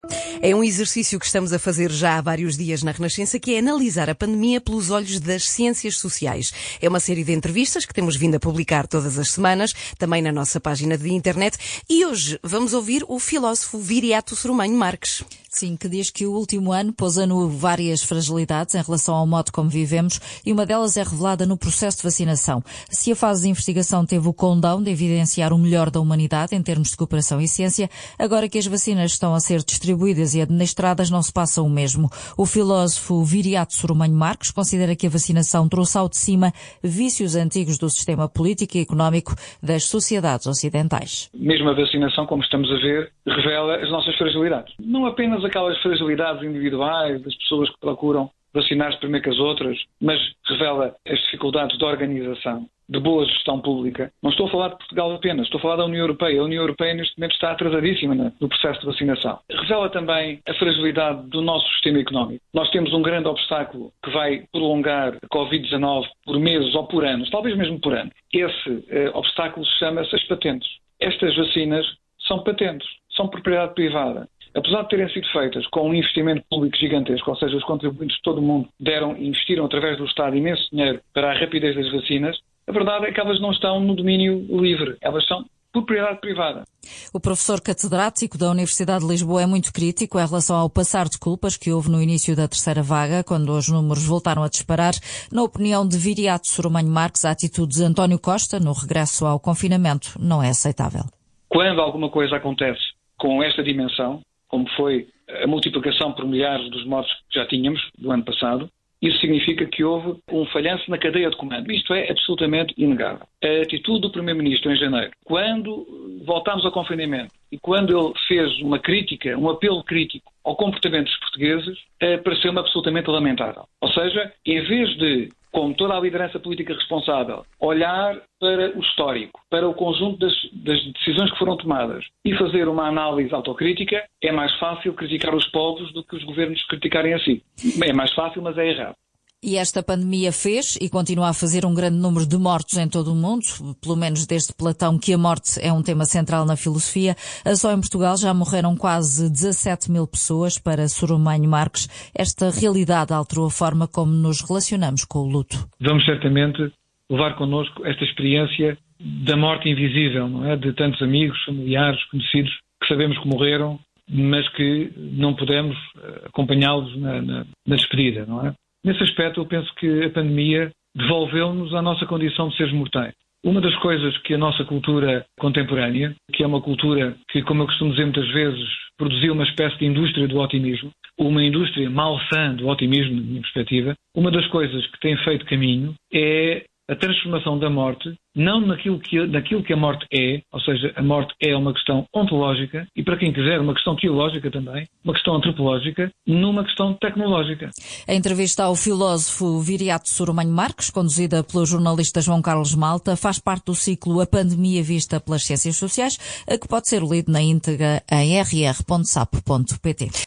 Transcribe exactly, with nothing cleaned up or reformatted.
É um exercício que estamos a fazer já há vários dias na Renascença, que é analisar a pandemia pelos olhos das ciências sociais. É uma série de entrevistas que temos vindo a publicar todas as semanas, também na nossa página de internet. E hoje vamos ouvir o filósofo Viriato Soromanho Marques. Sim, que diz que o último ano pôs a nu várias fragilidades em relação ao modo como vivemos e uma delas é revelada no processo de vacinação. Se a fase de investigação teve o condão de evidenciar o melhor da humanidade em termos de cooperação e ciência, agora que as vacinas estão a ser distribuídas e administradas não se passa o mesmo. O filósofo Viriato Soromanho Marques considera que a vacinação trouxe ao de cima vícios antigos do sistema político e económico das sociedades ocidentais. Mesmo a vacinação, como estamos a ver, revela as nossas fragilidades. Não apenas aquelas fragilidades individuais das pessoas que procuram vacinar-se primeiro que as outras, mas revela as dificuldades de organização, de boa gestão pública. Não estou a falar de Portugal apenas, estou a falar da União Europeia. A União Europeia neste momento está atrasadíssima no processo de vacinação. Revela também a fragilidade do nosso sistema económico. Nós temos um grande obstáculo que vai prolongar a covid dezanove por meses ou por anos, talvez mesmo por anos. Esse eh, obstáculo chama-se as patentes. Estas vacinas são patentes, são propriedade privada. Apesar de terem sido feitas com um investimento público gigantesco, ou seja, os contribuintes de todo o mundo deram e investiram através do Estado imenso dinheiro para a rapidez das vacinas, a verdade é que elas não estão no domínio livre, elas são propriedade privada. O professor catedrático da Universidade de Lisboa é muito crítico em relação ao passar de culpas que houve no início da terceira vaga, quando os números voltaram a disparar. Na opinião de Viriato Soromanho Marques, a atitude de António Costa no regresso ao confinamento não é aceitável. Quando alguma coisa acontece com esta dimensão, como foi a multiplicação por milhares dos mortos que já tínhamos do ano passado, isso significa que houve um falhanço na cadeia de comando. Isto é absolutamente inegável. A atitude do Primeiro-Ministro em janeiro, quando voltámos ao confinamento e quando ele fez uma crítica, um apelo crítico ao comportamento dos portugueses, pareceu-me absolutamente lamentável. Ou seja, em vez de, como toda a liderança política responsável, olhar para o histórico, para o conjunto das, das decisões que foram tomadas e fazer uma análise autocrítica, é mais fácil criticar os povos do que os governos criticarem a si. É mais fácil, mas é errado. E esta pandemia fez e continua a fazer um grande número de mortos em todo o mundo, pelo menos desde Platão que a morte é um tema central na filosofia. Só em Portugal já morreram quase dezassete mil pessoas. Para Soromanho Marques, esta realidade alterou a forma como nos relacionamos com o luto. Vamos certamente levar connosco esta experiência da morte invisível, não é? De tantos amigos, familiares, conhecidos que sabemos que morreram, mas que não podemos acompanhá-los na, na, na despedida, não é? Nesse aspecto, eu penso que a pandemia devolveu-nos a nossa condição de seres mortais. Uma das coisas que a nossa cultura contemporânea, que é uma cultura que, como eu costumo dizer muitas vezes, produziu uma espécie de indústria do otimismo, uma indústria malsã do otimismo, na minha perspectiva, uma das coisas que tem feito caminho é a transformação da morte, não naquilo que, naquilo que a morte é, ou seja, a morte é uma questão ontológica e, para quem quiser, uma questão teológica também, uma questão antropológica, numa questão tecnológica. A entrevista ao filósofo Viriato Soromanho Marques, conduzida pelo jornalista João Carlos Malta, faz parte do ciclo A Pandemia Vista pelas Ciências Sociais, que pode ser lido na íntegra em r r ponto sapo ponto p t.